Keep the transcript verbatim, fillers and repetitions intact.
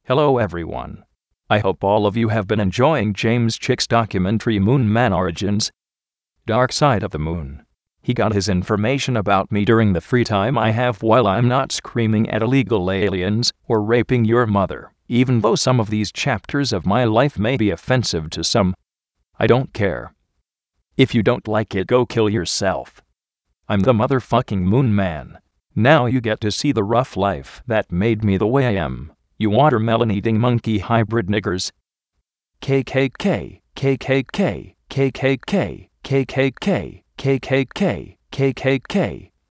Hello everyone. I hope all of you have been enjoying James Chick's documentary Moon Man Origins, Dark Side of the Moon. He got his information about me during the free time I have while I'm not screaming at illegal aliens or raping your mother. Even though some of these chapters of my life may be offensive to some, I don't care. If you don't like it, go kill yourself. I'm the motherfucking Moon Man. Now you get to see the rough life that made me the way I am. You watermelon-eating monkey hybrid niggers. K K K, K K K, K K K, K K K, K K K, K K K.